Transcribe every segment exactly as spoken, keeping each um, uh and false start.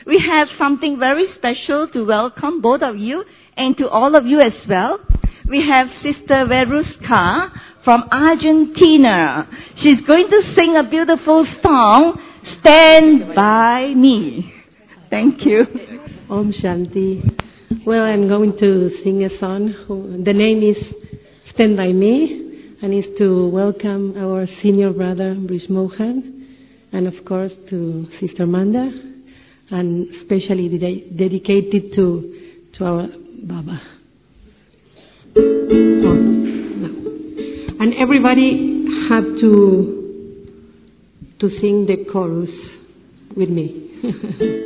we have something very special to welcome both of you and to all of you as well. We have Sister Veruska from Argentina. She's going to sing a beautiful song, Stand By Me. Thank you. Om Shanti. Well, I'm going to sing a song. The name is Stand By Me, and it's to welcome our senior brother, Brij Mohan, and of course to Sister Manda, and especially de- dedicated to, to our Baba. Oh, no. And everybody have to to sing the chorus with me.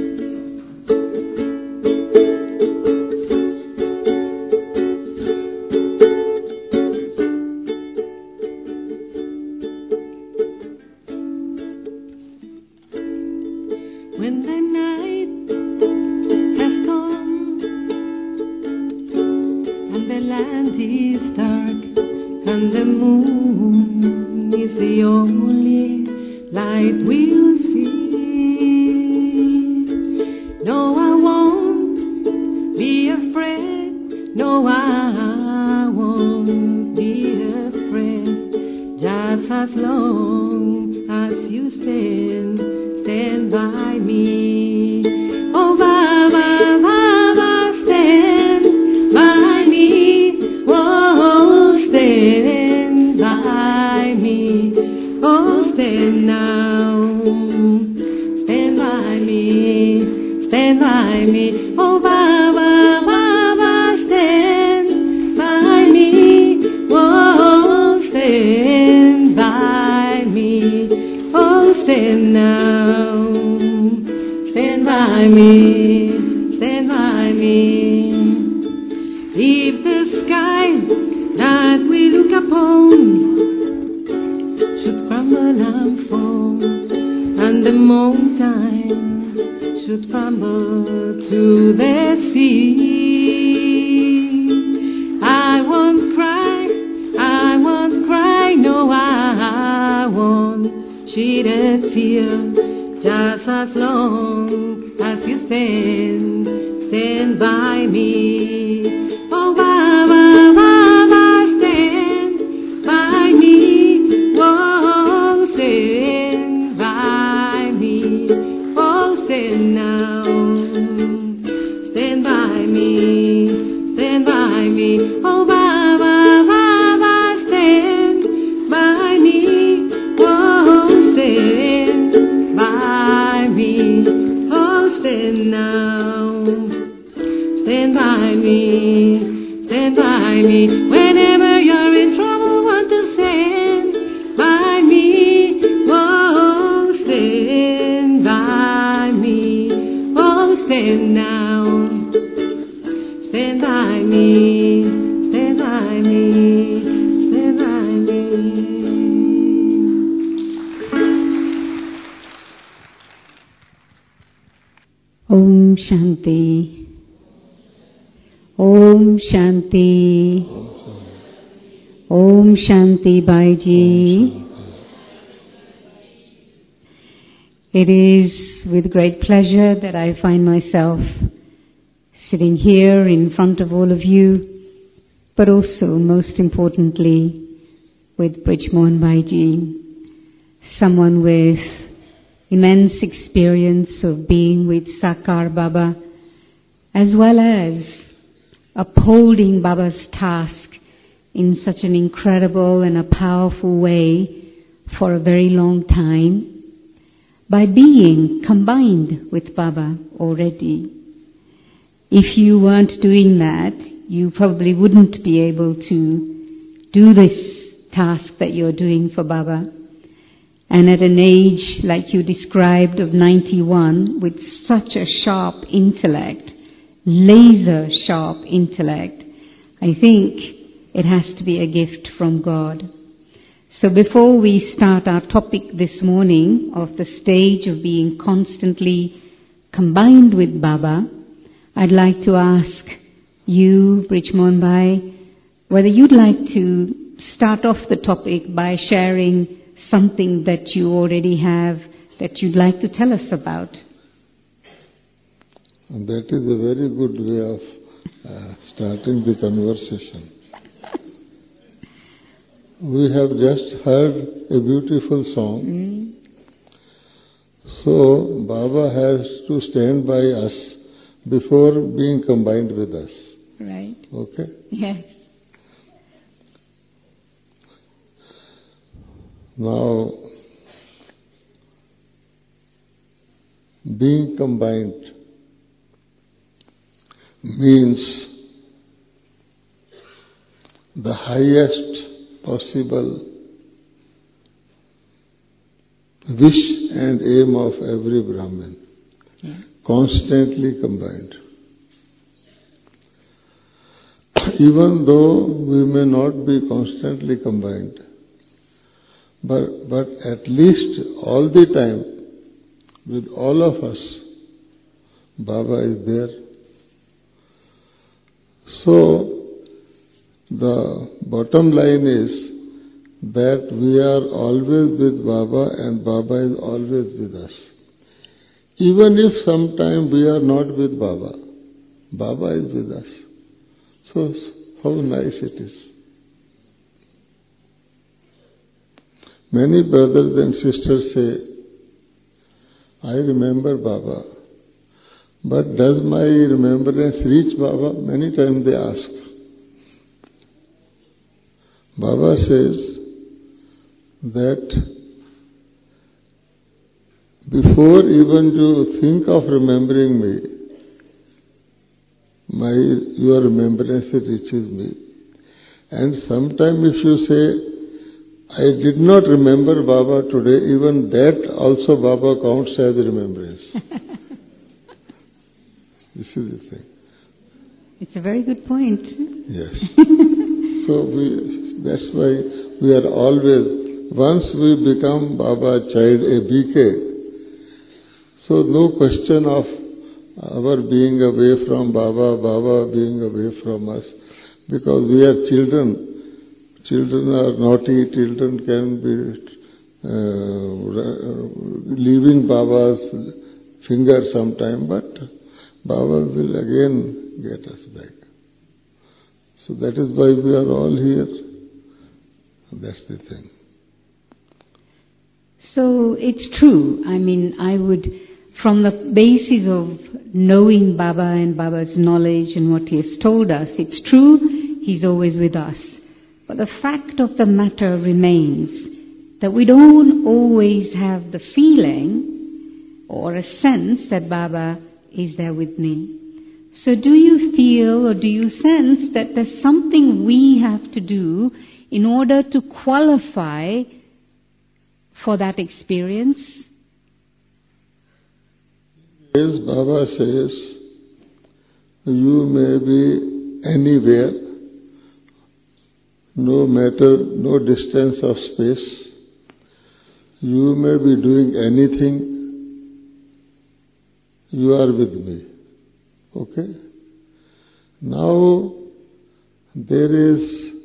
Om Shanti. Om Shanti. Om Shanti Bhaiji. It is with great pleasure that I find myself sitting here in front of all of you, but also, most importantly, with Brij Mohan Bhaiji, someone with immense experience of being with Sakar Baba, as well as upholding Baba's task in such an incredible and a powerful way for a very long time, by being combined with Baba already. If you weren't doing that, you probably wouldn't be able to do this task that you're doing for Baba. And at an age, like you described, of ninety-one, with such a sharp intellect, laser sharp intellect, I think it has to be a gift from God. So before we start our topic this morning of the stage of being constantly combined with Baba, I'd like to ask you, Brij Mohan Bhai, whether you'd like to start off the topic by sharing something that you already have that you'd like to tell us about. And that is a very good way of uh, starting the conversation. We have just heard a beautiful song. Mm. So, Baba has to stand by us before being combined with us. Right. Okay? Yes. Now, being combined means the highest possible wish and aim of every Brahmin, Yeah. constantly combined. Even though we may not be constantly combined, but, but at least all the time, with all of us, Baba is there. So, the bottom line is that we are always with Baba and Baba is always with us. Even if sometime we are not with Baba, Baba is with us. So, how nice it is. Many brothers and sisters say, I remember Baba, but does my remembrance reach Baba? Many times they ask. Baba says that before even you think of remembering me, my your remembrance reaches me. And sometimes if you say, I did not remember Baba today, even that also Baba counts as remembrance. This is the thing. It's a very good point. Yes. So we, that's why we are always, once we become Baba child, a B K, so no question of our being away from Baba, Baba being away from us, because we are children. Children are naughty, children can be uh, leaving Baba's finger sometime, but Baba will again get us back. So that is why we are all here. That's the thing. So it's true. I mean, I would, from the basis of knowing Baba and Baba's knowledge and what he has told us, it's true, he's always with us. But the fact of the matter remains that we don't always have the feeling or a sense that Baba is there with me. So do you feel or do you sense that there's something we have to do in order to qualify for that experience? Yes, Baba says, you may be anywhere, no matter, no distance of space. You may be doing anything. You are with me. Okay? Now, there is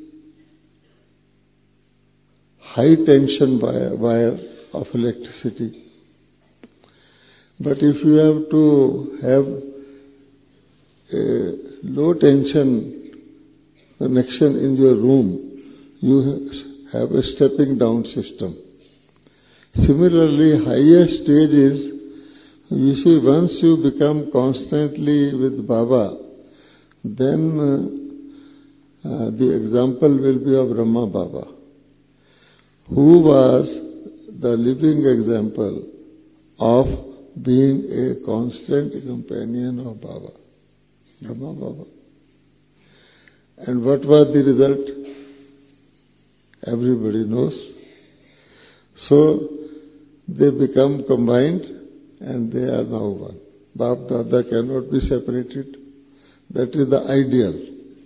high tension wire, wire of electricity. But if you have to have a low tension connection in your room, you have a stepping down system. Similarly, higher stage is, you see, once you become constantly with Baba, then uh, uh, the example will be of Brahma Baba, who was the living example of being a constant companion of Baba, Brahma Baba. And what was the result? Everybody knows. So, they become combined and they are now one. Bap Dada cannot be separated. That is the ideal.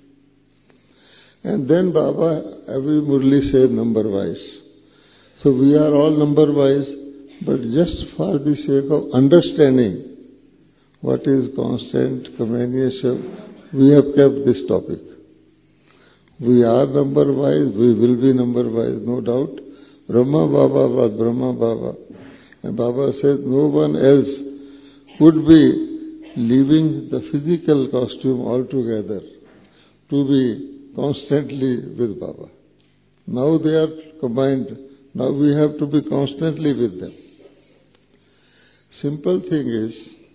And then Baba, every Murli says number-wise. So we are all number-wise, but just for the sake of understanding what is constant companionship, we have kept this topic. We are number-wise, we will be number-wise, no doubt. Brahma Baba was Brahma Baba. And Baba says no one else would be leaving the physical costume altogether to be constantly with Baba. Now they are combined. Now we have to be constantly with them. Simple thing is,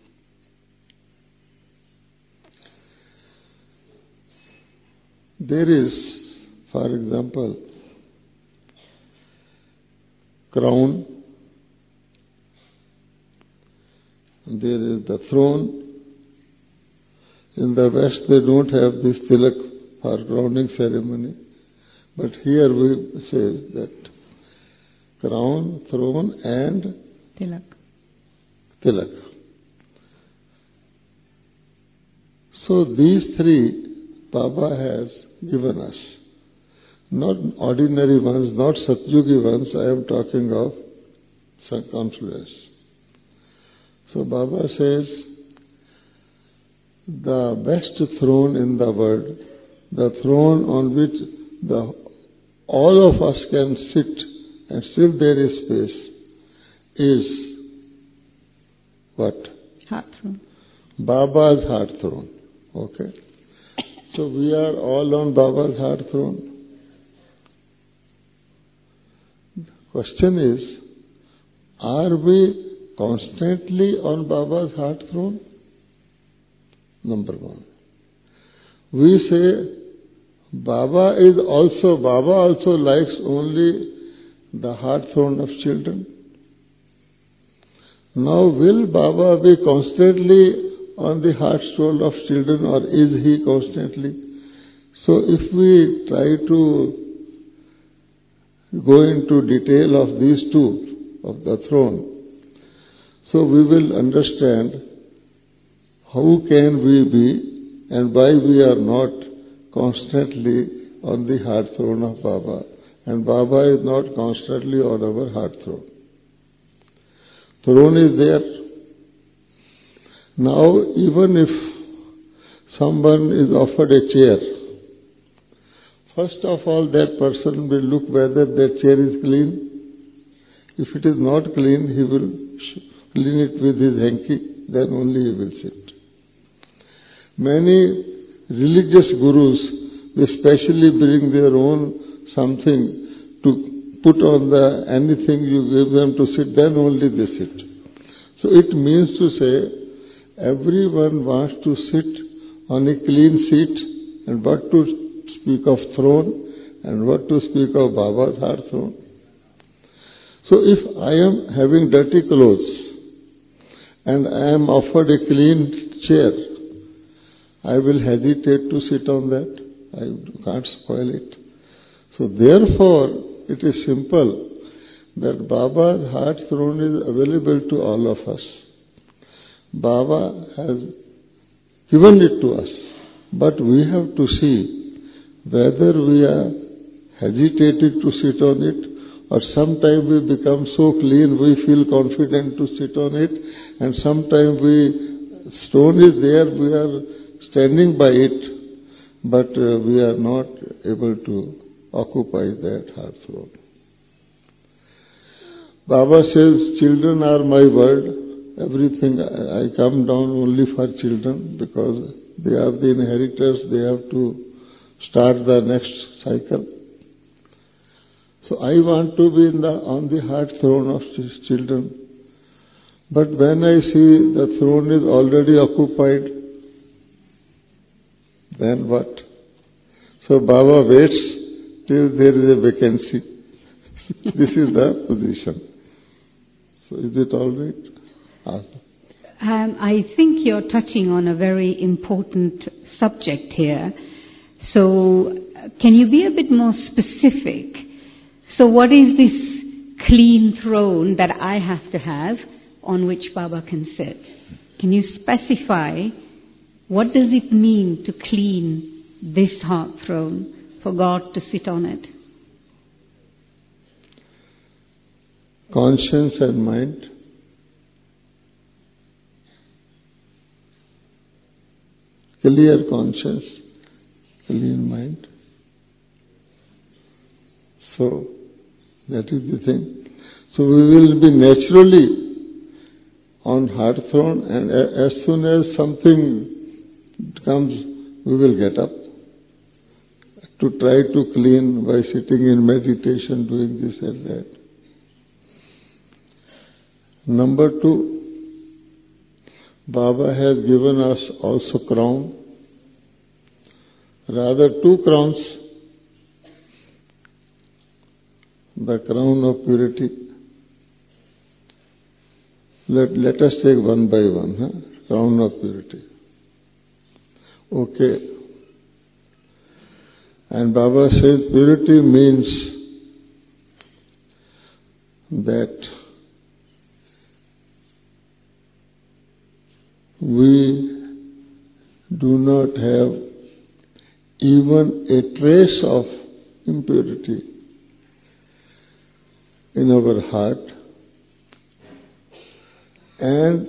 there is, for example, crown, there is the throne. In the West they don't have this tilak for crowning ceremony, but here we say that crown, throne and Tilak. tilak. So these three Baba has given us. Not ordinary ones, not Satyugi ones, I am talking of confluence. So Baba says, the best throne in the world, the throne on which the all of us can sit and still there is space, is what? Heart throne. Baba's heart throne. Okay? So we are all on Baba's heart throne. The question is, are we constantly on Baba's heart throne? Number one. We say, Baba is also, Baba also likes only the heart throne of children. Now will Baba be constantly on the heart throne of children, or is he constantly? So if we try to go into detail of these two, of the throne, so we will understand how can we be and why we are not constantly on the heart throne of Baba, and Baba is not constantly on our heart throne. Throne is there. Now, even if someone is offered a chair, first of all that person will look whether that chair is clean. If it is not clean, he will clean it with his hanky, then only he will sit. Many religious gurus, they specially bring their own something to put on the anything you give them to sit, then only they sit. So it means to say, everyone wants to sit on a clean seat, and what to speak of throne, and what to speak of Baba's heart throne. So if I am having dirty clothes, and I am offered a clean chair, I will hesitate to sit on that. I can't spoil it. So therefore, it is simple that Baba's heart throne is available to all of us. Baba has given it to us, but we have to see whether we are hesitating to sit on it, or sometimes we become so clean we feel confident to sit on it, and sometimes we, stone is there, we are standing by it, but uh, we are not able to occupy that heart throne. Baba says, children are my world. Everything, I come down only for children because they are the inheritors, they have to start the next cycle. So I want to be in the, on the heart throne of children. But when I see the throne is already occupied, then what? So Baba waits till there is a vacancy. This is the position. So is it all right? Um, I think you're touching on a very important subject here. So, can you be a bit more specific? So, what is this clean throne that I have to have on which Baba can sit? Can you specify what does it mean to clean this heart throne for God to sit on it? Conscience and mind. Clear conscience, clean mind. So, that is the thing. So we will be naturally on heart throne, and as soon as something comes, we will get up to try to clean by sitting in meditation, doing this and that. Number two, Baba has given us also crown, rather two crowns, the crown of purity. Let, let us take one by one, huh? Crown of purity. Okay. And Baba says purity means that we do not have even a trace of impurity in our heart, and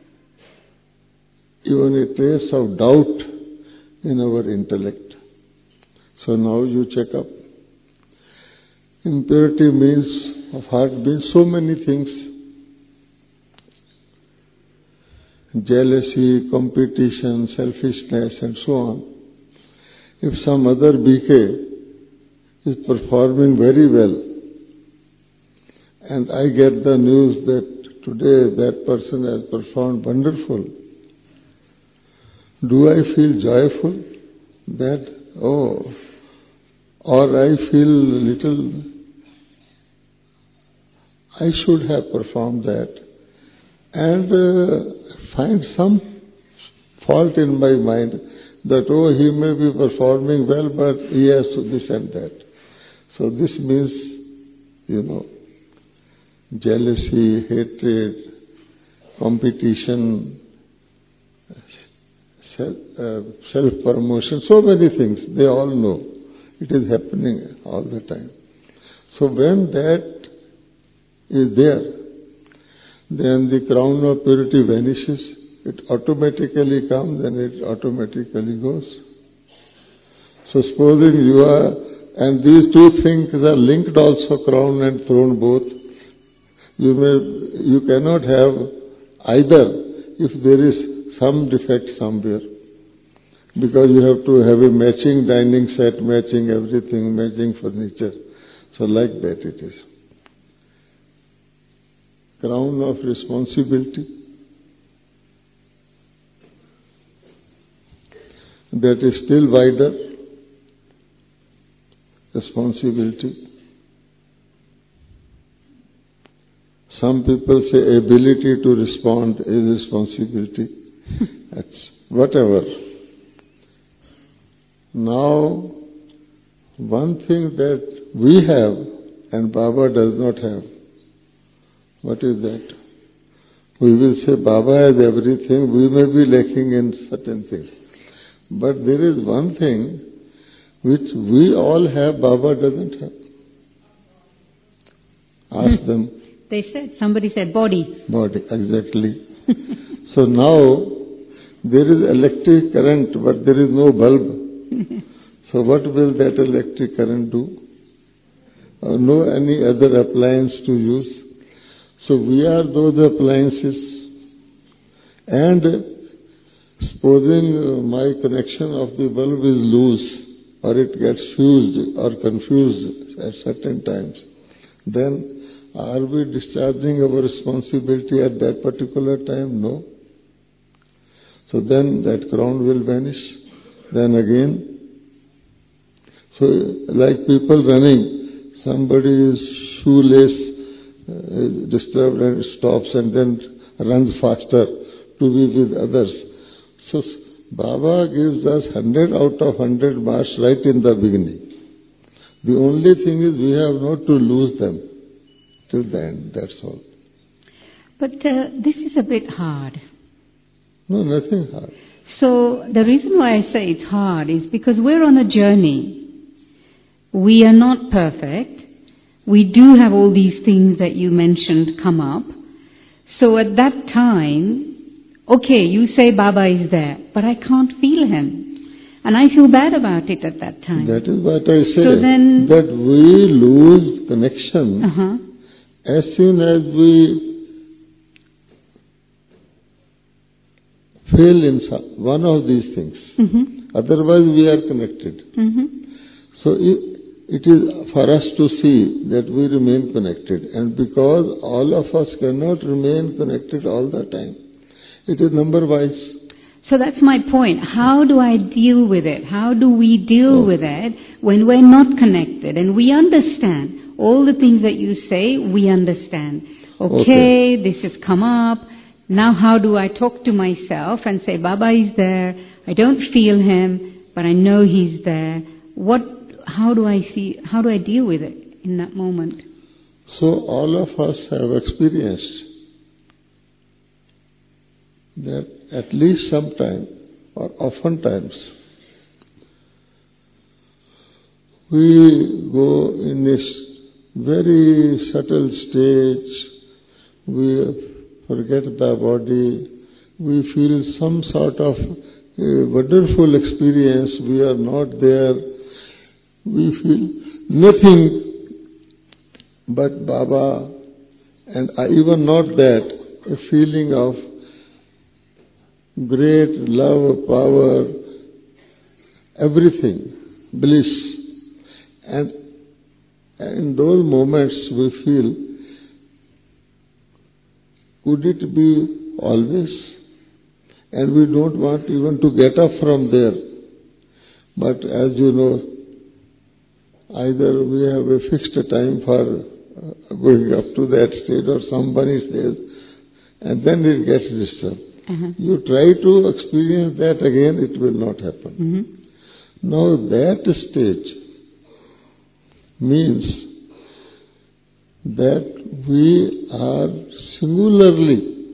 even a trace of doubt in our intellect. So now you check up. Impurity means, of heart means so many things. Jealousy, competition, selfishness and so on. If some other B K is performing very well, and I get the news that today that person has performed wonderful, do I feel joyful that, oh, or I feel little, I should have performed that, and uh, find some fault in my mind that, oh, he may be performing well, but he has this and that. So this means, you know, jealousy, hatred, competition, self, uh, self-promotion, so many things, they all know. It is happening all the time. So when that is there, then the crown of purity vanishes. It automatically comes and it automatically goes. So supposing you are, and these two things are linked also, crown and throne both. You may, you cannot have either if there is some defect somewhere. Because you have to have a matching dining set, matching everything, matching furniture. So like that it is. Crown of responsibility. That is still wider. Responsibility. Some people say ability to respond is responsibility. That's whatever. Now, one thing that we have and Baba does not have, what is that? We will say Baba has everything, we may be lacking in certain things. But there is one thing which we all have, Baba doesn't have. Ask them. They said, somebody said body. Body, exactly. So now, there is electric current, but there is no bulb. So what will that electric current do? Or no any other appliance to use. So we are those appliances. And supposing my connection of the bulb is loose, or it gets fused or confused at certain times, then are we discharging our responsibility at that particular time? No. So then that crown will vanish. Then again, so like people running, somebody's shoelace uh, disturbed and stops and then runs faster to be with others. So Baba gives us hundred out of hundred marks right in the beginning. The only thing is we have not to lose them till the end, that's all. But uh, this is a bit hard. No, nothing hard. So the reason why I say it's hard is because we're on a journey. We are not perfect. We do have all these things that you mentioned come up. So at that time, okay, you say Baba is there, but I can't feel him. And I feel bad about it at that time. That is what I say, so then, that we lose connection uh-huh. as soon as we fail in some, one of these things. Mm-hmm. Otherwise we are connected. Mm-hmm. So it, it is for us to see that we remain connected. And because all of us cannot remain connected all the time, it is number-wise. So that's my point. How do I deal with it? How do we deal Oh. with it when we're not connected? And we understand all the things that you say, we understand. Okay, Okay. this has come up. Now how do I talk to myself and say, Baba is there, I don't feel him, but I know he's there. What, how do I feel, how do I deal with it in that moment? So all of us have experienced that at least sometime or oftentimes we go in this very subtle stage, we forget the body, we feel some sort of a wonderful experience, we are not there, we feel nothing but Baba, and even not that, a feeling of great love, power, everything, bliss. And in those moments we feel, could it be always? And we don't want even to get up from there. But as you know, either we have a fixed time for uh, going up to that state or somebody says, and then it gets disturbed. Uh-huh. You try to experience that again, it will not happen. Mm-hmm. Now that stage means that we are singularly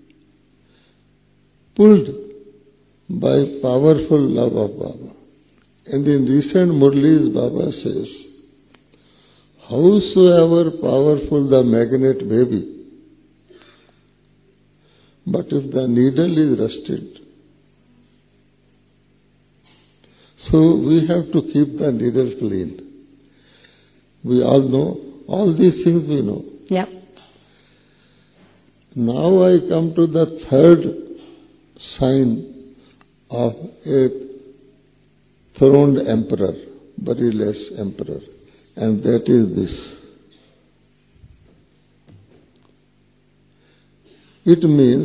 pulled by powerful love of Baba. And in recent Murlis, Baba says, howsoever powerful the magnet may be, but if the needle is rusted, so we have to keep the needle clean. We all know, all these things we know. Yep. Now I come to the third sign of a throned emperor, bodiless emperor, and that is this. It means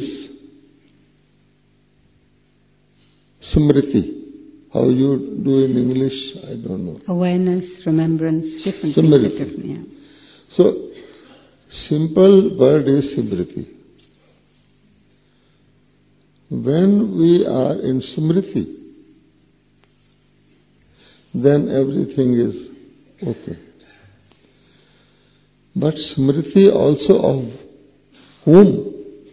smriti. How you do in English, I don't know. Awareness, remembrance, different Smriti. things. Different, yeah. So, simple word is smriti. When we are in smriti, then everything is okay. But smriti also of whom?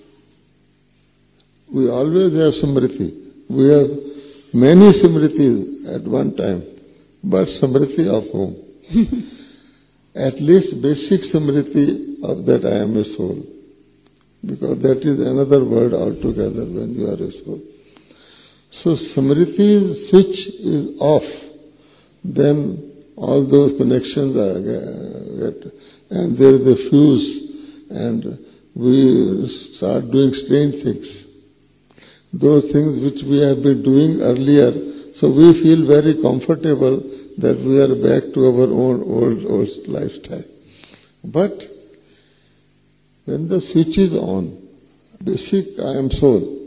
We always have smriti. We have many smritis at one time, but smriti of whom? At least basic smriti of that I am a soul, because that is another word altogether when you are a soul. So smriti switch is off, then all those connections are get, and there is a fuse, and we start doing strange things. Those things which we have been doing earlier, so we feel very comfortable that we are back to our own old, old lifestyle. But when the switch is on, basic I am soul,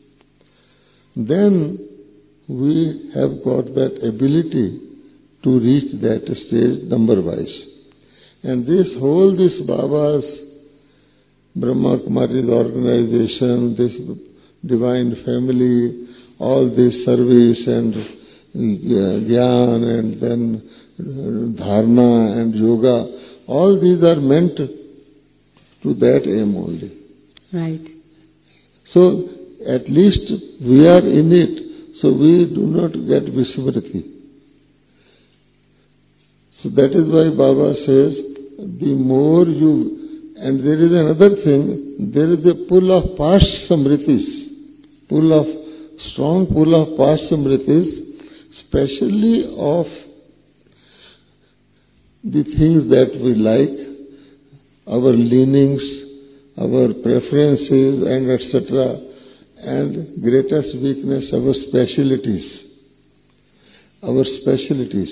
then we have got that ability to reach that stage number-wise. And this whole, this Baba's Brahma Kumari's organization, this divine family, all this service and Gyan and then Dharna and Yoga, all these are meant to that aim only. Right. So, at least we are in it, so we do not get Vismriti. So that is why Baba says, the more you, and there is another thing, there is a pull of past Samritis, pull of, strong pull of past Samritis, especially of the things that we like, our leanings, our preferences and et cetera. and greatest weakness, our specialities. Our specialities.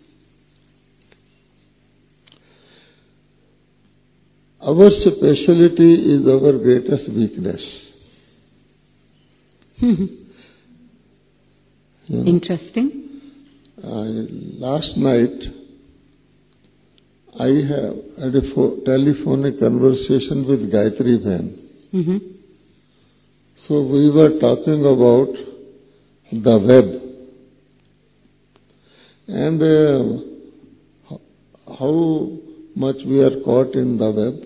Our speciality is our greatest weakness. You know, Interesting. Uh, last night, I have had a pho- telephonic conversation with Gayatri Bhen. Mm-hmm. So we were talking about the web and uh, how much we are caught in the web,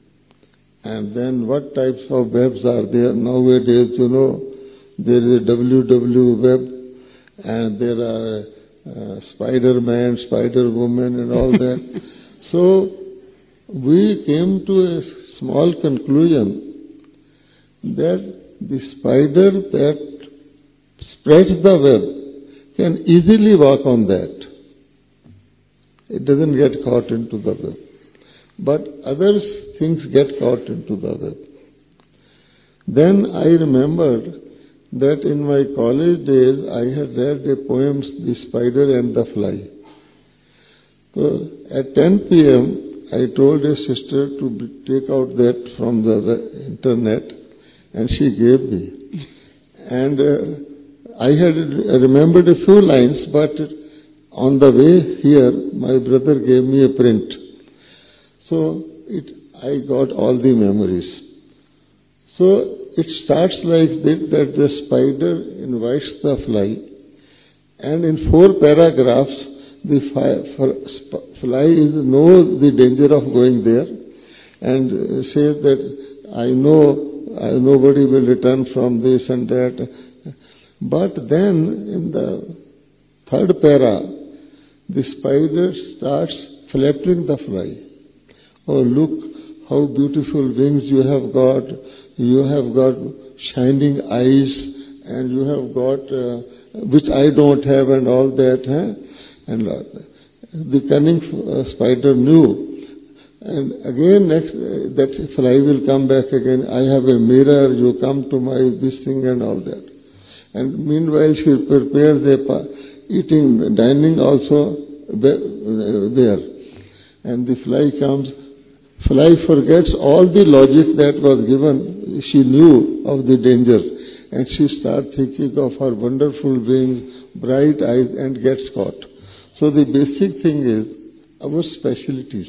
and then what types of webs are there nowadays. You know, there is a W W web, and there are uh, Spider-Man, Spider-Woman, and all that. So we came to a small conclusion that the spider that spreads the web can easily walk on that. It doesn't get caught into the web. But other things get caught into the web. Then I remembered that in my college days I had read a poem, The Spider and the Fly. So at ten p.m. I told a sister to take out that from the internet, and she gave me. And uh, I had remembered a few lines, but on the way here, my brother gave me a print. So it, I got all the memories. So it starts like this, that the spider invites the fly, and in four paragraphs, the fly is knows the danger of going there, and says that I know I, nobody will return from this and that. But then in the third para, the spider starts flattering the fly. Oh, look how beautiful wings you have got. You have got shining eyes, and you have got, uh, which I don't have, and all that. Huh? And uh, the cunning uh, spider knew. And again, next, uh, that fly will come back again. I have a mirror, you come to my this thing and all that. And meanwhile, she prepares a pa- eating, dining also there. And the fly comes. Fly forgets all the logic that was given. She knew of the danger. And she starts thinking of her wonderful wings, bright eyes, and gets caught. So the basic thing is our specialties.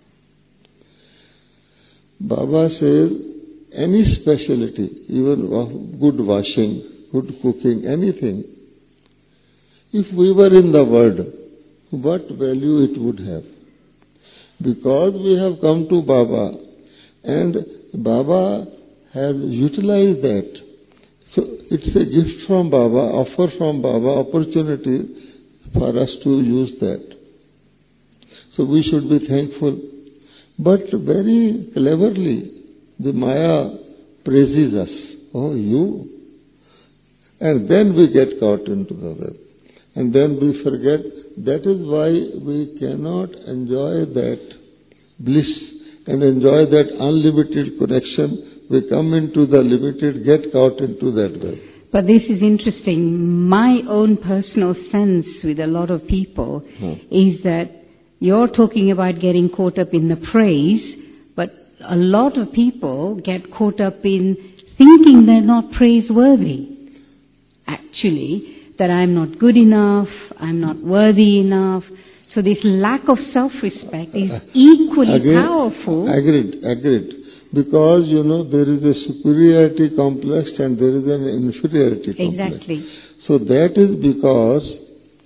Baba says any specialty, even good washing, good cooking, anything, if we were in the world, what value it would have? Because we have come to Baba, and Baba has utilized that. So it's a gift from Baba, offer from Baba, opportunity for us to use that. So we should be thankful. But very cleverly, the Maya praises us. Oh, you. And then we get caught into the web. And then we forget. That is why we cannot enjoy that bliss and enjoy that unlimited connection. We come into the limited, get caught into that web. But this is interesting. My own personal sense with a lot of people huh. is that you're talking about getting caught up in the praise, but a lot of people get caught up in thinking they're not praiseworthy. Actually, that I'm not good enough, I'm not worthy enough. So this lack of self-respect is equally Again, powerful. Agreed, agreed. Because, you know, there is a superiority complex and there is an inferiority complex. Exactly. So that is because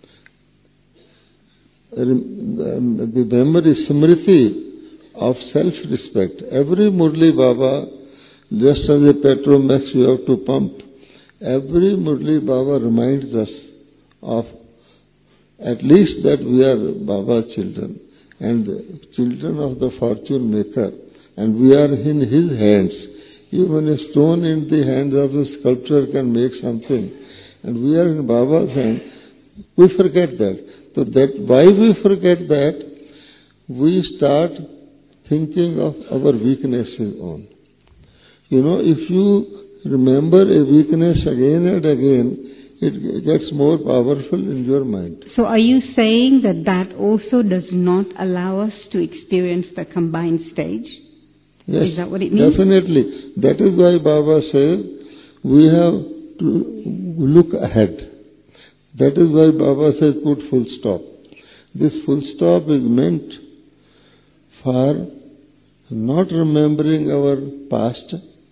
the memory, smriti of self-respect. Every Murli Baba, just as a petrol max you have to pump, every Murli Baba reminds us of at least that we are Baba's children and children of the fortune maker, and we are in his hands. Even a stone in the hands of a sculptor can make something, and we are in Baba's hand. We forget that. So that why we forget that, we start thinking of our weaknesses on. You know, if you remember a weakness again and again, it gets more powerful in your mind. So are you saying that that also does not allow us to experience the combined stage? Yes, is that what it means? Definitely. That is why Baba says we have to look ahead. That is why Baba says put full stop. This full stop is meant for not remembering our past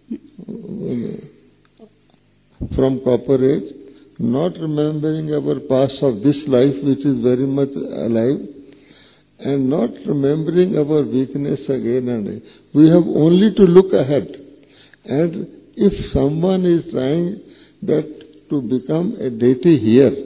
from copper age, not remembering our past of this life which is very much alive, and not remembering our weakness again and again. We have only to look ahead. And if someone is trying that to become a deity here,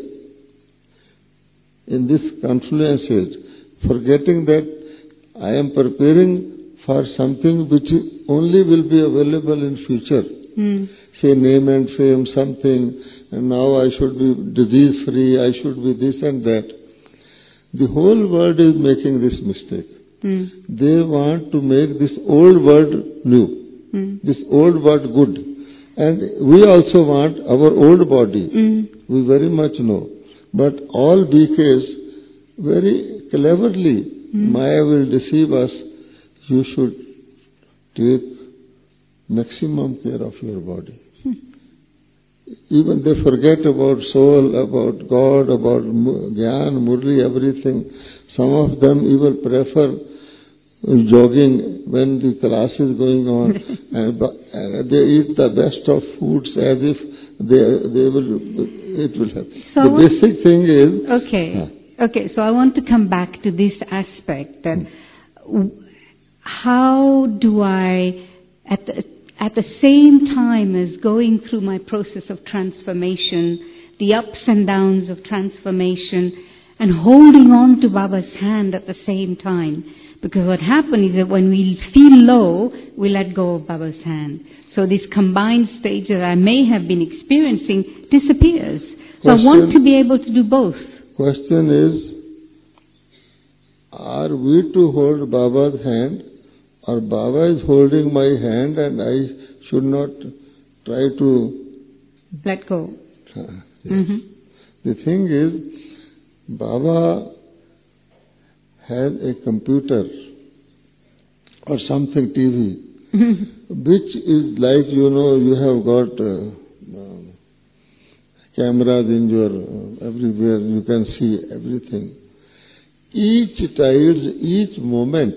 in this confluence age, forgetting that I am preparing for something which only will be available in future, mm. say name and fame, something, and now I should be disease free, I should be this and that. The whole world is making this mistake. Mm. They want to make this old world new, mm. this old world good. And we also want our old body. Mm. We very much know. But all B Ks very cleverly, mm. Maya will deceive us. You should take maximum care of your body. Mm. Even they forget about soul, about God, about Gyan, Murli, everything. Some of them even prefer jogging when the class is going on. and, and they eat the best of foods as if they they will, it will happen. So the basic thing is... Okay, huh. okay. So I want to come back to this aspect that hmm. how do I, at the, at the same time as going through my process of transformation, the ups and downs of transformation, and holding on to Baba's hand at the same time. Because what happens is that when we feel low, we let go of Baba's hand. So this combined stage that I may have been experiencing disappears. So question, I want to be able to do both. Question is, are we to hold Baba's hand, or Baba is holding my hand and I should not try to... Let go. Uh, yes. Mm-hmm. The thing is, Baba has a computer or something, T V, which is like, you know, you have got uh, uh, cameras in your, uh, everywhere, you can see everything. Each child, each moment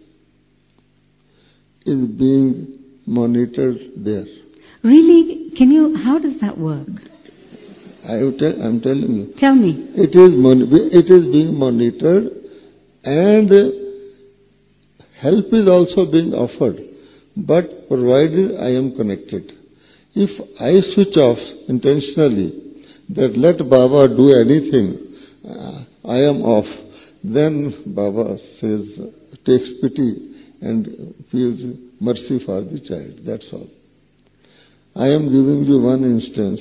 is being monitored there. Really? Can you, how does that work? I will tell, I'm telling you. Tell me. It is, mon- it is being monitored. And help is also being offered, but provided I am connected. If I switch off intentionally, that let Baba do anything, uh, I am off, then Baba says, takes pity and feels mercy for the child. That's all. I am giving you one instance.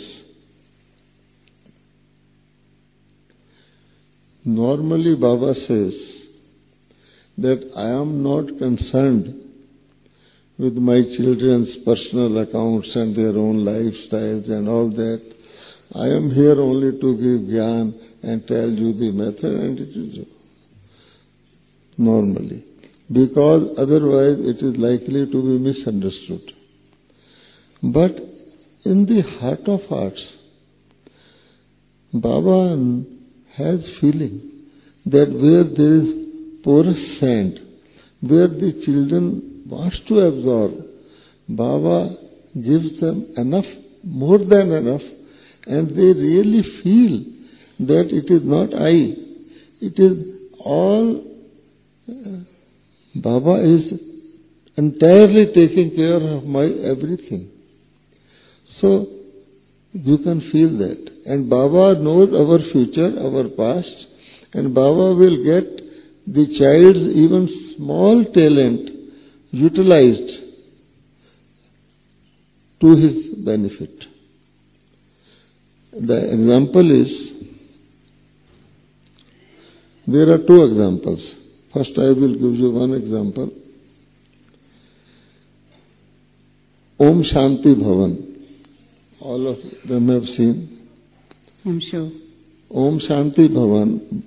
Normally Baba says, that I am not concerned with my children's personal accounts and their own lifestyles and all that. I am here only to give Gyan and tell you the method, and it is normally. Because otherwise it is likely to be misunderstood. But in the heart of hearts, Baba has feeling that where there is porous sand, where the children wants to absorb, Baba gives them enough, more than enough, and they really feel that it is not I, it is all, uh, Baba is entirely taking care of my everything. So, you can feel that. And Baba knows our future, our past, and Baba will get the child's even small talent utilized to his benefit. The example is, there are two examples. First I will give you one example. Om Shanti Bhavan. all of them have seen. I'm sure. Om Shanti Bhavan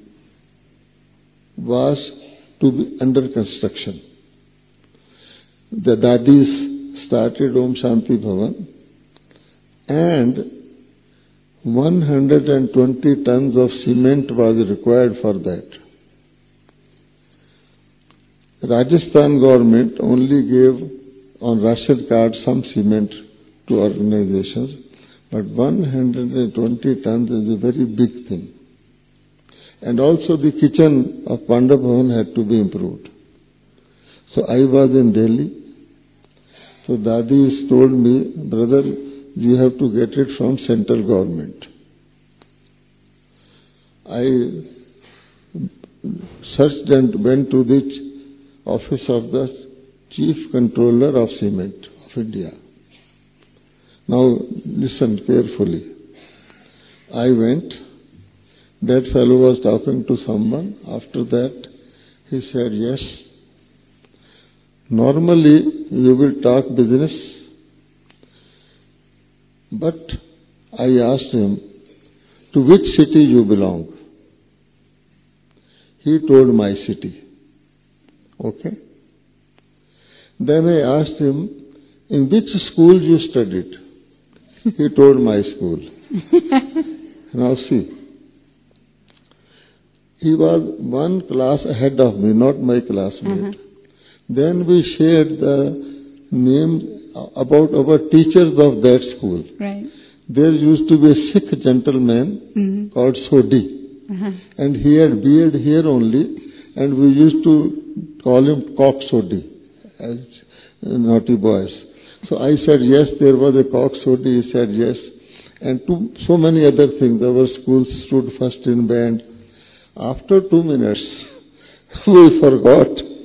was to be under construction. The Dadis started Om Shanti Bhavan, and one hundred twenty tons of cement was required for that. Rajasthan government only gave on ration card some cement to organizations, but one hundred twenty tons is a very big thing. And also the kitchen of Pandava Bhavan had to be improved. So I was in Delhi. So Dadis told me, brother, you have to get it from central government. I searched and went to the office of the Chief Controller of Cement of India. Now listen carefully. I went. That fellow was talking to someone. After that, he said, yes, normally you will talk business, but I asked him, to which city you belong? He told my city. Okay? Then I asked him, in which school you studied? He told my school. Now see, he was one class ahead of me, not my classmate. Uh-huh. Then we shared the name about our teachers of that school. Right. There used to be a Sikh gentleman mm-hmm. called Sodhi. Uh-huh. And he had beard here only, and we used to call him Cock Sodhi, as naughty boys. So I said, yes, there was a Cock Sodhi. He said, yes. And two, so many other things. Our school stood first in band. After two minutes, we forgot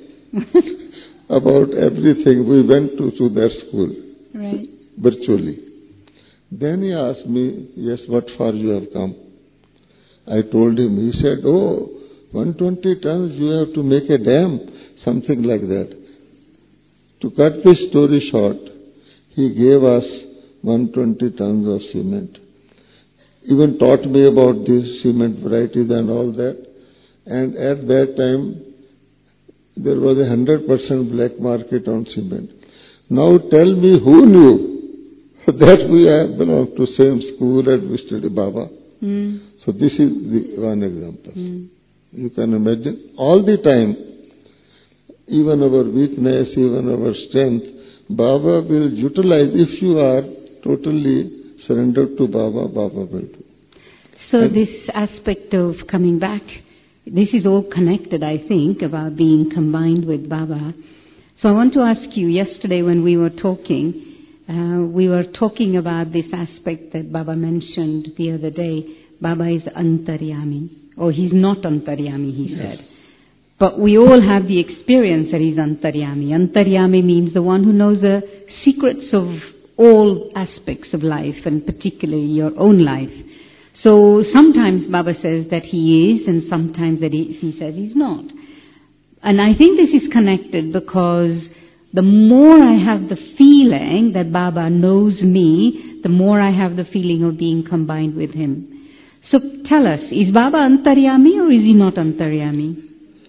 about everything. We went to, to that school, right, virtually. Then he asked me, yes, what for you have come? I told him. He said, oh, one hundred twenty tons, you have to make a dam, something like that. To cut this story short, he gave us one hundred twenty tons of cement. Even taught me about these cement varieties and all that. And at that time, there was a one hundred percent black market on cement. Now tell me, who knew that we have belonged to same school and we studied Baba? Mm. So this is the one example. Mm. You can imagine, all the time, even our weakness, even our strength, Baba will utilize. If you are totally surrendered to Baba, Baba will do. So and this aspect of coming back, this is all connected, I think, about being combined with Baba. So I want to ask you, yesterday when we were talking, uh, we were talking about this aspect that Baba mentioned the other day. Baba is Antaryami, or he's not Antaryami, he yes. said. But we all have the experience that he's Antaryami. Antaryami means the one who knows the secrets of all aspects of life, and particularly your own life. So sometimes Baba says that he is, and sometimes that he, he says he's not. And I think this is connected because the more I have the feeling that Baba knows me, the more I have the feeling of being combined with him. So tell us, is Baba Antaryami or is he not Antaryami?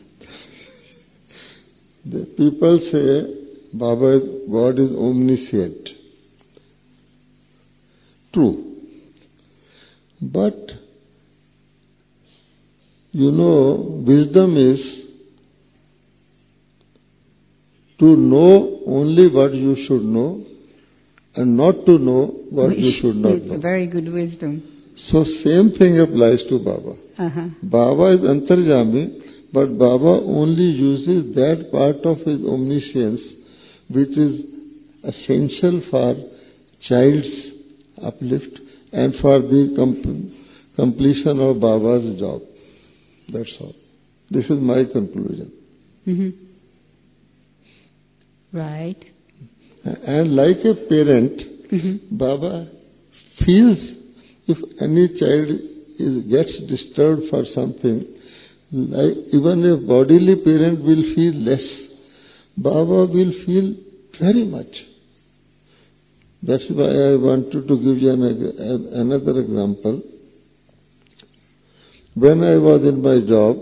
The people say Baba, God is omniscient. True. But, you know, wisdom is to know only what you should know and not to know what you should not it's know. It's a very good wisdom. So same thing applies to Baba. Uh-huh. Baba is Antaryami, but Baba only uses that part of his omniscience which is essential for child's uplift and for the com- completion of Baba's job. That's all. This is my conclusion. Mm-hmm. Right. And like a parent, mm-hmm. Baba feels if any child is, gets disturbed for something, like even a bodily parent will feel less. Baba will feel very much. That's why I wanted to give you an, another example. When I was in my job,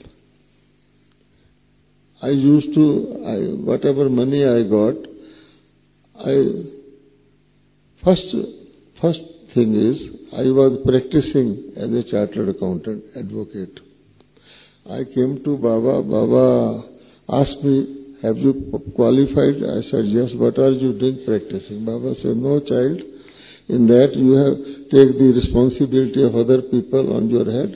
I used to, I, whatever money I got, I, first, first thing is, I was practicing as a chartered accountant, advocate. I came to Baba, Baba asked me, have you qualified? I said, yes. What are you doing practicing? Baba said, no child, in that you have take the responsibility of other people on your head.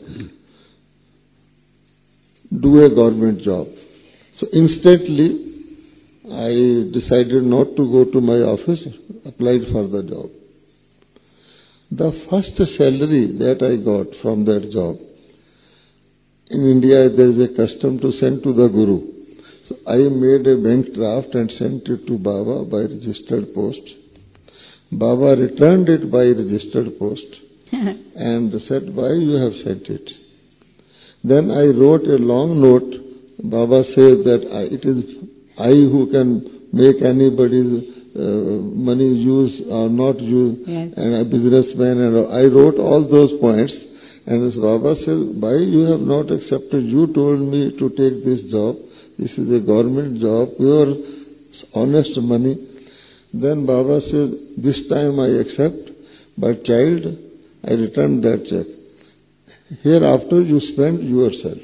Do a government job. So instantly, I decided not to go to my office, applied for the job. The first salary that I got from that job, in India there is a custom to send to the Guru. So I made a bank draft and sent it to Baba by registered post. Baba returned it by registered post and said, why you have sent it? Then I wrote a long note. Baba said that I, it is I who can make anybody's uh, money use or not use, yes. and a businessman. And I wrote all those points. And as Baba said, why you have not accepted? You told me to take this job. This is a government job, pure, honest money. Then Baba said, this time I accept, but child, I return that check. Hereafter you spend yourself.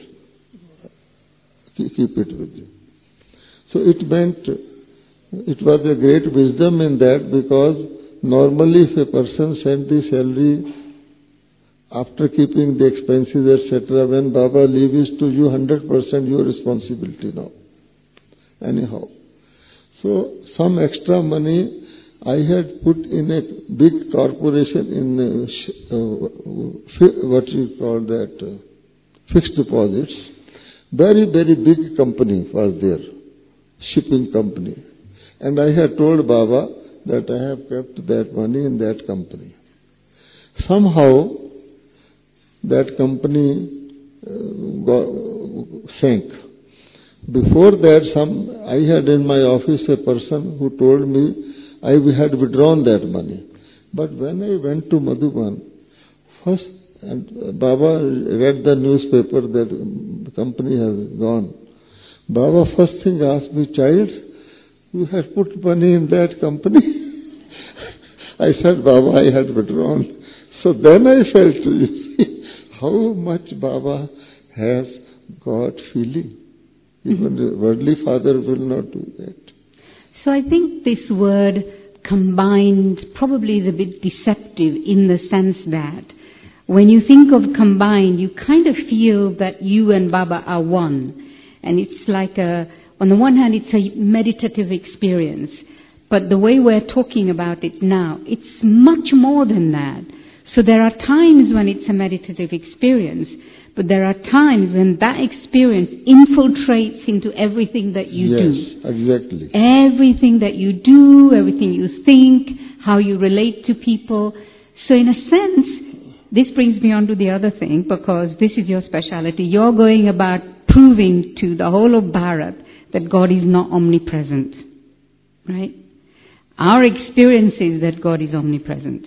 Keep it with you. So it meant, it was a great wisdom in that, because normally if a person sent the salary after keeping the expenses, et cetera, when Baba leaves to you, one hundred percent your responsibility now. Anyhow. So some extra money I had put in a big corporation in uh, uh, what you call that, uh, fixed deposits. Very, very big company was there, shipping company. And I had told Baba that I have kept that money in that company. Somehow, that company uh, got, sank. Before that, some I had in my office a person who told me I had withdrawn that money. But when I went to Madhuban, first, and Baba read the newspaper that the company has gone. Baba first thing asked me, child, you had put money in that company? I said, Baba, I had withdrawn. So then I felt, you see, how much Baba has got feeling. Even the worldly father will not do that. So I think this word combined probably is a bit deceptive in the sense that when you think of combined, you kind of feel that you and Baba are one. And it's like a, on the one hand, it's a meditative experience. But the way we're talking about it now, it's much more than that. So there are times when it's a meditative experience, but there are times when that experience infiltrates into everything that you yes, do. Yes, exactly. Everything that you do, everything you think, how you relate to people. So in a sense, this brings me on to the other thing, because this is your specialty. You're going about proving to the whole of Bharat that God is not omnipresent. Right? Our experience is that God is omnipresent.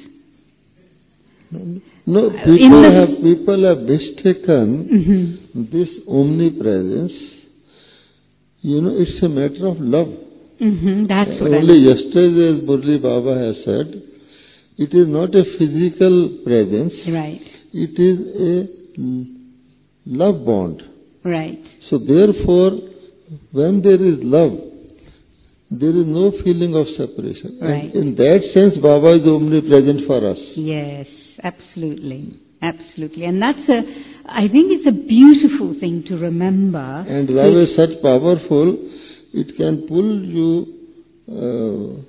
No, people have, people have mistaken mm-hmm. this omnipresence. You know, it's a matter of love. Mm-hmm. That's uh, what Only I mean. yesterday, as Murli Baba has said, it is not a physical presence. Right. It is a love bond. Right. So therefore, when there is love, there is no feeling of separation. Right. And in that sense, Baba is omnipresent for us. Yes, absolutely. Absolutely. And that's a, I think it's a beautiful thing to remember. And love is such powerful, it can pull you uh,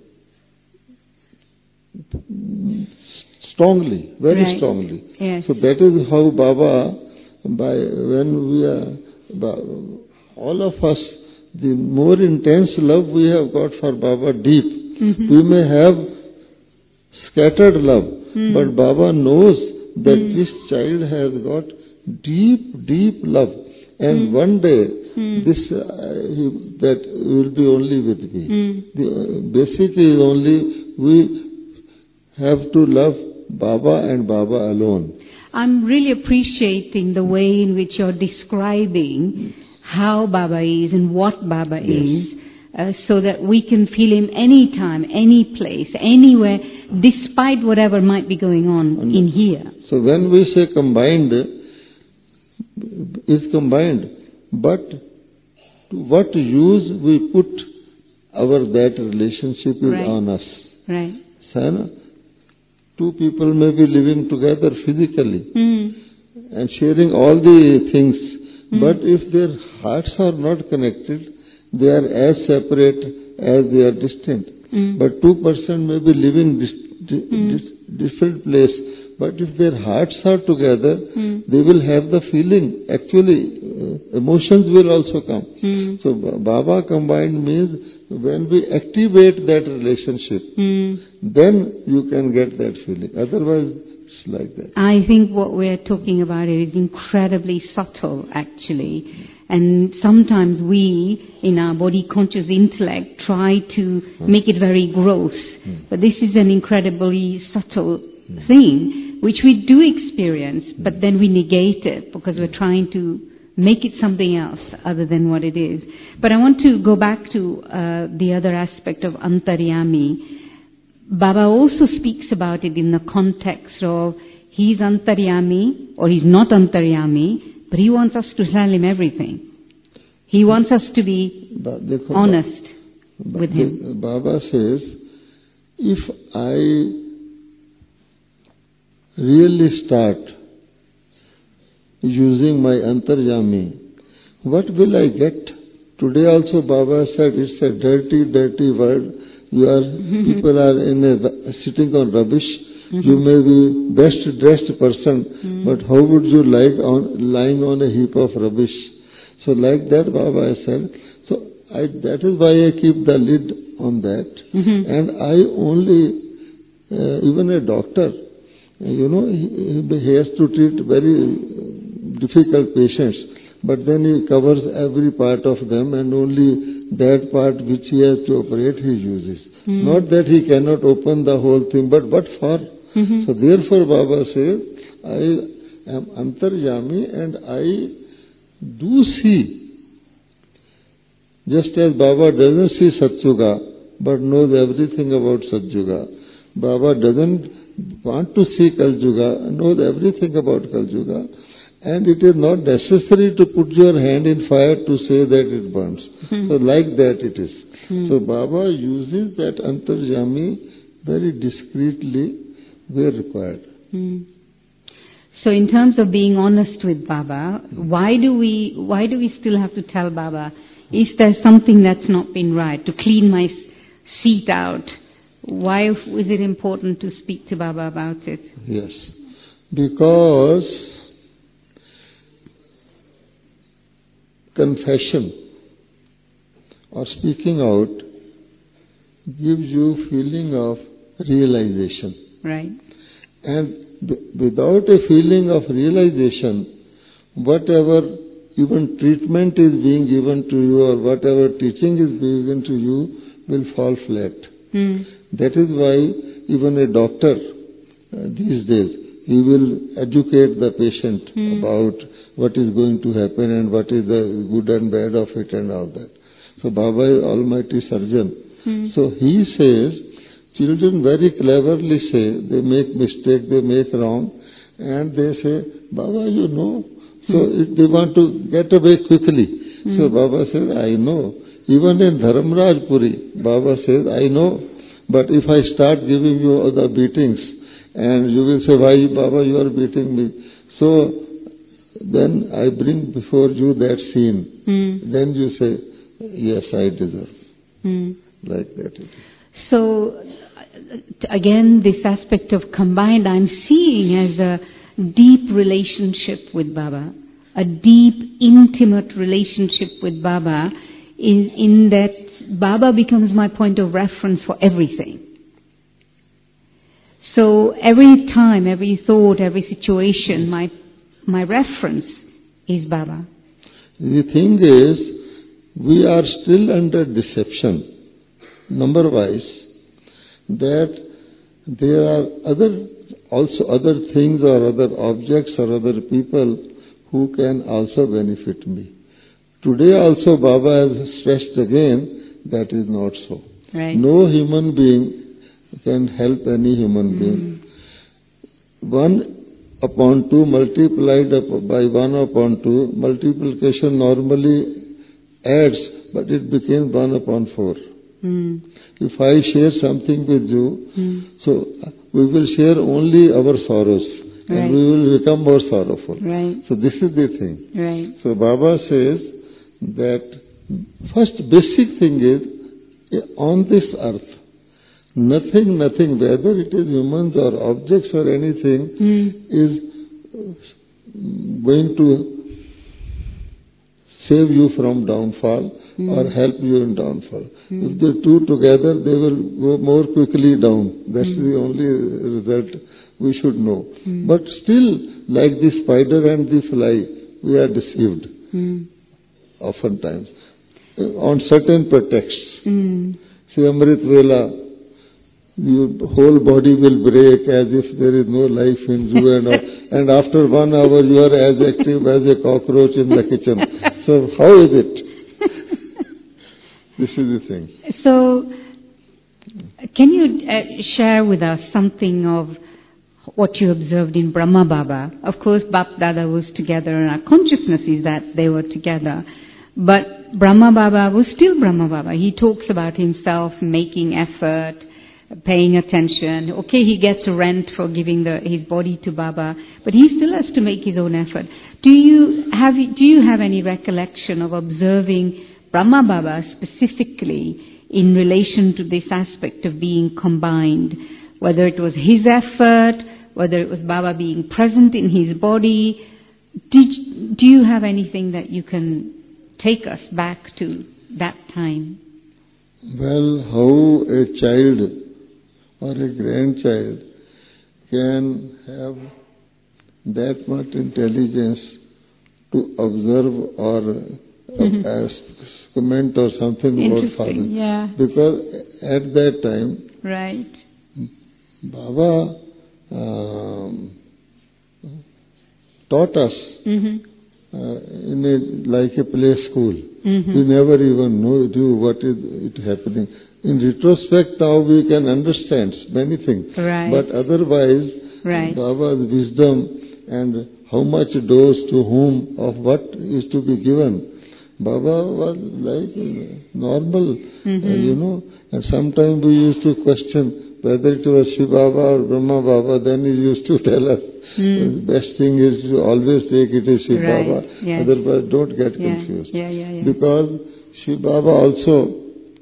strongly, very right. strongly. Yes. So that is how Baba, by when we are, all of us, the more intense love we have got for Baba, deep. Mm-hmm. We may have scattered love, mm. but Baba knows that mm. this child has got deep, deep love. And mm. one day, mm. this uh, he, that will be only with me. Mm. The uh, basic is only we have to love Baba and Baba alone. I'm really appreciating the way in which you're describing how Baba is and what Baba Yes. is, uh, so that we can feel Him anytime, any place, anywhere, despite whatever might be going on And in here. So when we say combined, is combined, but to what use we put our that relationship is Right. on us. Right. So, two people may be living together physically Mm. and sharing all the things, Mm. but if their hearts are not connected, they are as separate as they are distant. Mm. But two persons may be living dis- di- Mm. dis- different place, but if their hearts are together, Mm. they will have the feeling. Actually, uh, emotions will also come. Mm. So Ba- Baba combined means when we activate that relationship, Mm. then you can get that feeling. Otherwise, it's like that. I think what we're talking about here is incredibly subtle, actually. And sometimes we, in our body conscious intellect, try to make it very gross. But this is an incredibly subtle thing, which we do experience, but then we negate it because we're trying to make it something else other than what it is. But I want to go back to uh, the other aspect of Antaryami. Baba also speaks about it in the context of he's Antaryami or he's not Antaryami, but he wants us to tell him everything. He wants us to be Ba- dekho, Ba- honest Ba- with him. the- Baba says, if I really start using my Antaryami, what will I get? Today also Baba said it's a dirty, dirty world. You are, people are in a, sitting on rubbish. You may be best dressed person, but how would you like on, lying on a heap of rubbish? So like that Baba said. So I, that is why I keep the lid on that. And I only, uh, even a doctor, you know, he, he has to treat very difficult patients, but then he covers every part of them and only that part which he has to operate he uses. Mm. Not that he cannot open the whole thing, but what for? Mm-hmm. So therefore Baba says, I am Antaryami and I do see. Just as Baba doesn't see Satyuga, but knows everything about Satyuga. Baba doesn't want to see Kaljuga, knows everything about Kaljuga. And it is not necessary to put your hand in fire to say that it burns. Mm-hmm. So like that it is. Mm-hmm. So Baba uses that Antaryami very discreetly where required. Mm. So in terms of being honest with Baba, why do we why do we still have to tell Baba, is there something that's not been right, to clean my seat out? Why is it important to speak to Baba about it? Yes, because confession or speaking out gives you feeling of realization. Right. And b- without a feeling of realization, whatever even treatment is being given to you or whatever teaching is being given to you will fall flat. Mm. That is why even a doctor uh, these days, he will educate the patient mm. about what is going to happen and what is the good and bad of it and all that. So Baba is Almighty Surgeon. Mm. So he says, children very cleverly say, they make mistake, they make wrong, and they say, Baba, you know. So mm. it, they want to get away quickly. Mm. So Baba says, I know. Even in Dharamraj Puri, Baba says, I know. But if I start giving you the beatings, and you will say, why Baba, you are beating me? So then I bring before you that scene. Mm. Then you say, yes, I deserve. Mm. Like that it is. So again, this aspect of combined I'm seeing as a deep relationship with Baba, a deep, intimate relationship with Baba, in, in that Baba becomes my point of reference for everything. So every time, every thought, every situation, my my reference is Baba. The thing is, we are still under deception, number-wise, that there are other, also other things or other objects or other people who can also benefit me. Today also Baba has stressed again, that is not so. Right. No human being can help any human Mm. being. One upon two multiplied up by one upon two, multiplication normally adds, but it became one upon four. Mm. If I share something with you, Mm. so we will share only our sorrows, Right. and we will become more sorrowful. Right. So this is the thing. Right. So Baba says that first basic thing is, on this earth, nothing, nothing, whether it is humans or objects or anything, Mm. is going to save you from downfall Mm. or help you in downfall. Mm. If the two together, they will go more quickly down. That's Mm. the only result we should know. Mm. But still, like the spider and the fly, we are deceived Mm. oftentimes uh, on certain pretexts. Mm. See, Amrit Vela, your whole body will break as if there is no life in you, and, all. And after one hour you are as active as a cockroach in the kitchen. So how is it? This is the thing. So, can you uh, share with us something of what you observed in Brahma Baba? Of course, Bap Dada was together, and our consciousness is that they were together. But Brahma Baba was still Brahma Baba. He talks about himself making effort, paying attention. Okay, he gets rent for giving the, his body to Baba, but he still has to make his own effort. Do you have do you have any recollection of observing Brahma Baba specifically in relation to this aspect of being combined, whether it was his effort, whether it was Baba being present in his body? Did, do you have anything that you can take us back to that time? Well, how a child or a grandchild can have that much intelligence to observe or mm-hmm. ask, comment or something about Father. Yeah. Because at that time, right, Baba um, taught us mm-hmm. uh, in a, like a play school. Mm-hmm. We never even knew, knew what is it happening. In retrospect, now we can understand many things. Right. But otherwise, right. Baba's wisdom and how much dose to whom of what is to be given. Baba was like normal, mm-hmm. uh, you know. And sometimes we used to question whether it was Shiva Baba or Brahma Baba. Then he used to tell us, mm. the best thing is to always take it as Shiva right. Baba. Yes. Otherwise, don't get yeah. confused. Yeah, yeah, yeah. Because Shiva Baba also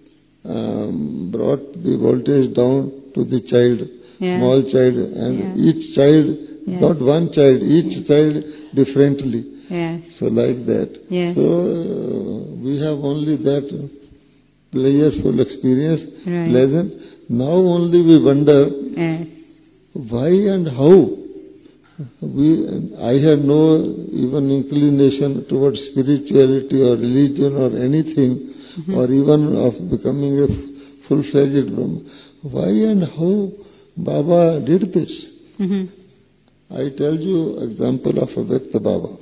um, brought the voltage down to the child, yeah. small child, and yeah. each child, yeah. not one child, each yeah. child differently. Yes. So like that. Yes. So uh, we have only that playful experience, right. pleasant. Now only we wonder yes. why and how. We, I have no even inclination towards spirituality or religion or anything, mm-hmm. or even of becoming a full-fledged Brahma. Why and how Baba did this? Mm-hmm. I tell you example of Avyakta Baba.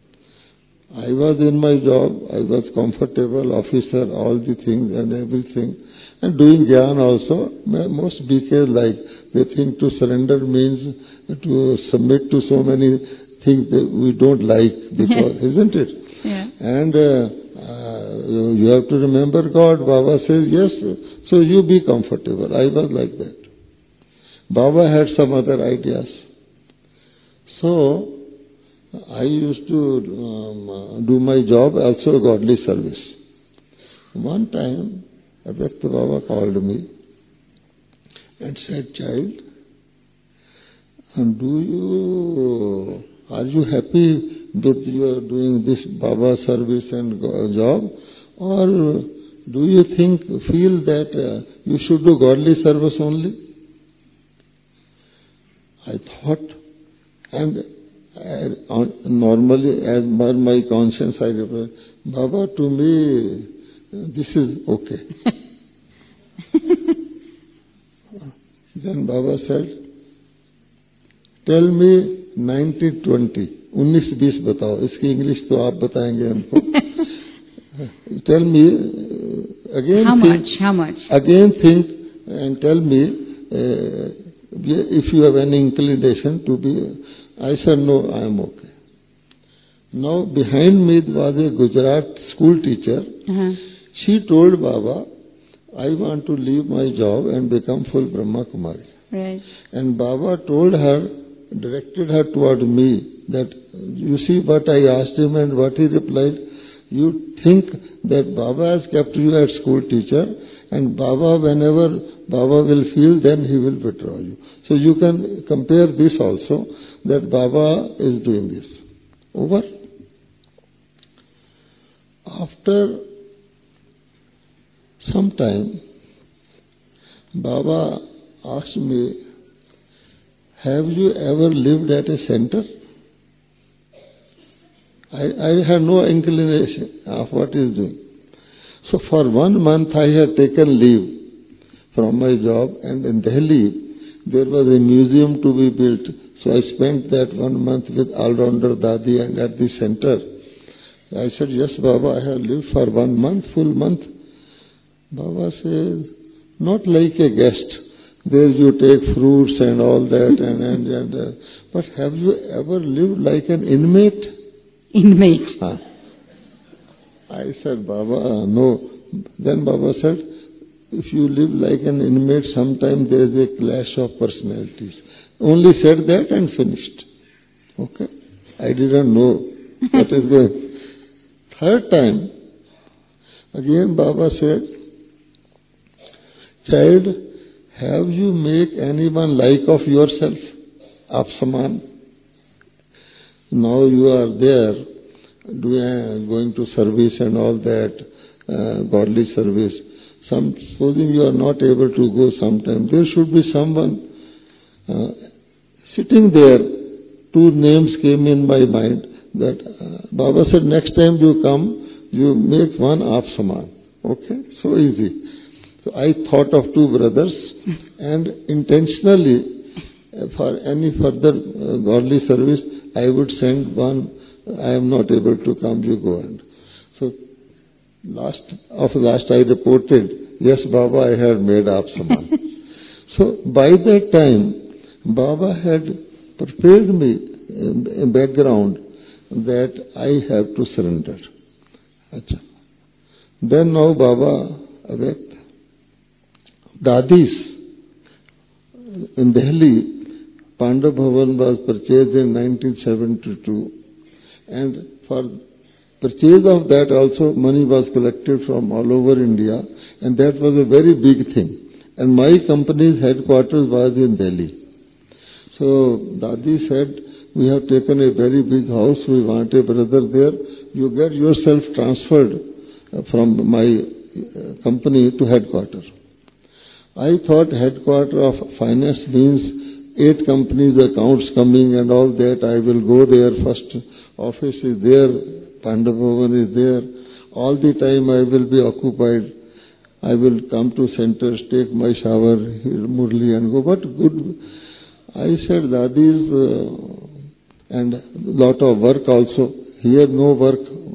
I was in my job, I was comfortable, officer, all the things and everything, and doing Gyan also. Most B Ks like, they think to surrender means to submit to so many things that we don't like, because, isn't it? Yeah. And uh, uh, you have to remember God. Baba says, yes, so you be comfortable. I was like that. Baba had some other ideas. So, I used to um, do my job, also godly service. One time, Avyakta Baba called me and said, child, do you, are you happy with your doing this Baba service and job? Or do you think, feel that uh, you should do godly service only? I thought, and I, normally, as per my conscience, I reply, Baba, to me, this is okay. Then Baba said, tell me nineteen twenty. उन्नीस बीस बताओ. इसकी English तो आप बताएंगे हमको. Tell me uh, again. How think, much? How much? Again think and tell me uh, if you have any inclination to be. I said no, I am okay. Now behind me was a Gujarat school teacher. Uh-huh. She told Baba, I want to leave my job and become full Brahma Kumari. Right. And Baba told her, directed her toward me, that you see what I asked him and what he replied. You think that Baba has kept you as school teacher, and Baba, whenever Baba will feel, then he will withdraw you. So you can compare this also, that Baba is doing this. Over. After some time, Baba asked me, have you ever lived at a center? I, I had no inclination of what he is doing. So for one month I had taken leave from my job, and in Delhi there was a museum to be built. So I spent that one month with all-rounder Dadi and at the center. I said, yes, Baba, I have lived for one month, full month. Baba says, not like a guest. There you take fruits and all that, and, and, and uh, but have you ever lived like an inmate? Inmate. Huh. I said, Baba, uh, no. Then Baba said, if you live like an inmate, sometimes there is a clash of personalities. Only said that and finished. Okay? I didn't know what is going. Third time, again Baba said, child, have you make anyone like of yourself? Apsaman. Now you are there, doing, going to service and all that, uh, godly service. Some, supposing you are not able to go sometime, there should be someone uh, sitting there. Two names came in my mind that uh, Baba said, next time you come, you make one Apsaman. Okay? So easy. So I thought of two brothers and intentionally uh, for any further uh, godly service, I would send one, I am not able to come, you go. And so last of last I reported, yes, Baba, I had made Apsaman. So by that time, Baba had prepared me a background that I have to surrender. Achha. Then now Baba awake. Dadis in Delhi, Pandav Bhavan was purchased in nineteen seventy-two, and for purchase of that also money was collected from all over India, and that was a very big thing. And my company's headquarters was in Delhi. So Dadi said, we have taken a very big house, we want a brother there, you get yourself transferred from my company to headquarters. I thought headquarters of finance means eight companies' accounts coming and all that. I will go there, first office is there, Pandav Bhavan is there. All the time I will be occupied. I will come to centers, take my shower, hear Murli and go. But good. I said, Dadi's uh, and lot of work also. Here no work.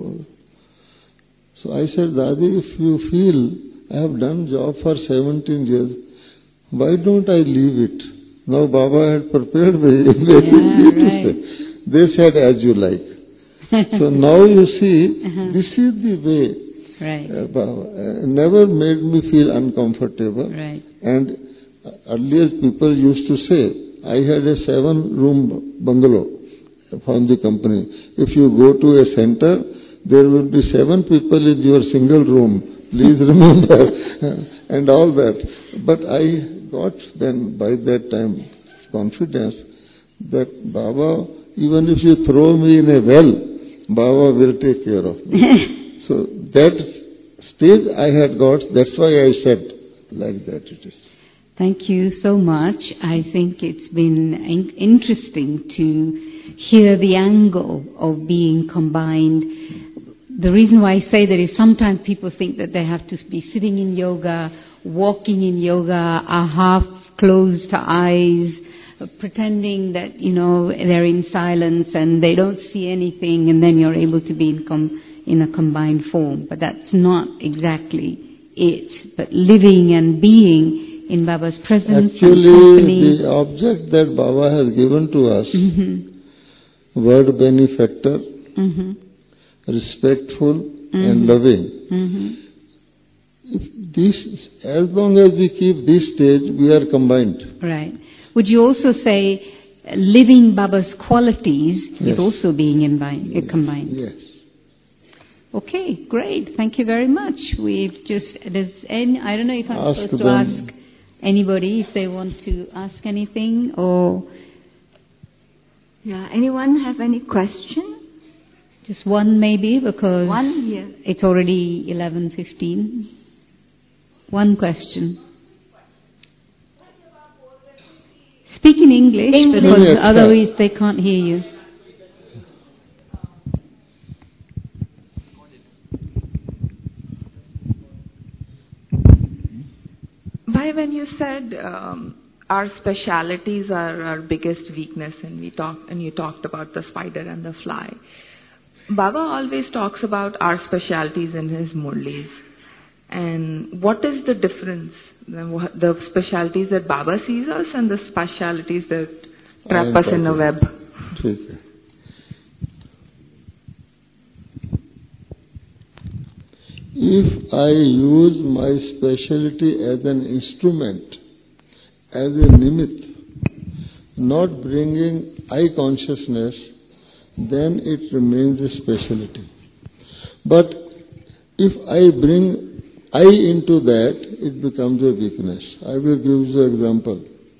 So I said, Dadi, if you feel I have done job for seventeen years, why don't I leave it? Now Baba had prepared me. Yeah, right. They said, as you like. So now you see, uh-huh. this is the way. Right. Uh, Baba uh, never made me feel uncomfortable. Right. And earlier people used to say, I had a seven-room bungalow from the company. If you go to a center, there will be seven people in your single room. Please remember, and all that. But I got then by that time confidence that Baba, even if you throw me in a well, Baba will take care of me. So that stage I had got, that's why I said like that it is. Thank you so much. I think it's been in- interesting to hear the angle of being combined. The reason why I say that is sometimes people think that they have to be sitting in yoga, walking in yoga, a half closed eyes, pretending that, you know, they're in silence and they don't see anything, and then you're able to be in, com- in a combined form. But that's not exactly it. But living and being in Baba's presence Actually, and company. the object that Baba has given to us, Mm-hmm. word benefactor, Mm-hmm. respectful Mm-hmm. and loving. Mm-hmm. If this, as long as we keep this stage, we are combined. Right. Would you also say uh, living Baba's qualities Yes. is also being invi- uh, combined? Yes. Okay, great. Thank you very much. We've just, there's any, I don't know if I'm Ask supposed to them. ask anybody if they want to ask anything, or Yeah, anyone have any question? just one maybe, because One here. it's already eleven fifteen. One question. Speak in English, English. because Yes, otherwise they can't hear you. Bhai, when you said um, our specialities are our biggest weakness, and we talked and you talked about the spider and the fly, Baba always talks about our specialities in his murlis. And what is the difference? The the specialities that Baba sees us and the specialities that trap I am us in a talking. web. ठीक है. If I use my specialty as an instrument, as a nimit, not bringing I consciousness, then it remains a specialty. But if I bring I into that, it becomes a weakness. I will give you an example.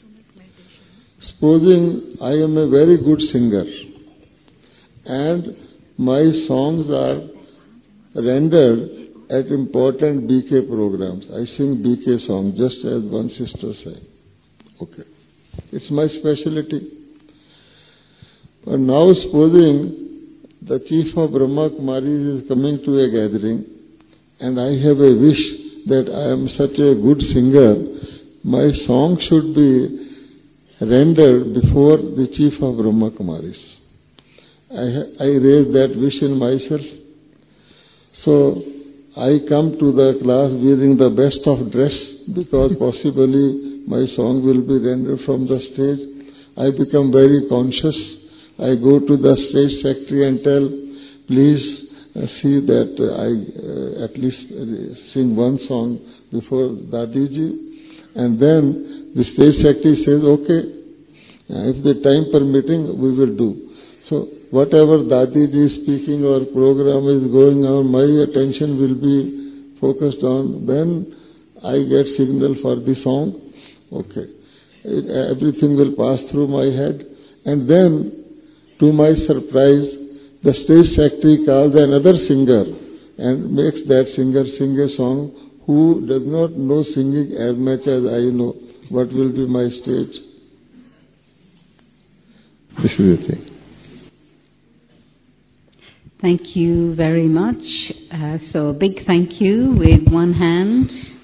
Supposing I am a very good singer and my songs are rendered at important B K programs. I sing B K songs, just as one sister said. Okay. It's my specialty. But now supposing the chief of Brahma Kumaris is coming to a gathering, and I have a wish that I am such a good singer, my song should be rendered before the chief of Brahma Kumaris. I, I raise that wish in myself. So I come to the class wearing the best of dress, because possibly my song will be rendered from the stage. I become very conscious. I go to the stage secretary and tell, please uh, see that uh, I uh, at least uh, sing one song before Dadiji. And then the stage secretary says, okay, uh, if the time permitting, we will do. So whatever Dadiji is speaking or program is going on, my attention will be focused on. When I get signal for the song, okay, it, everything will pass through my head. And then, to my surprise, the stage secretary calls another singer and makes that singer sing a song who does not know singing as much as I know. What will be my stage? This is the thing. Thank you very much. Uh, so a big thank you with one hand.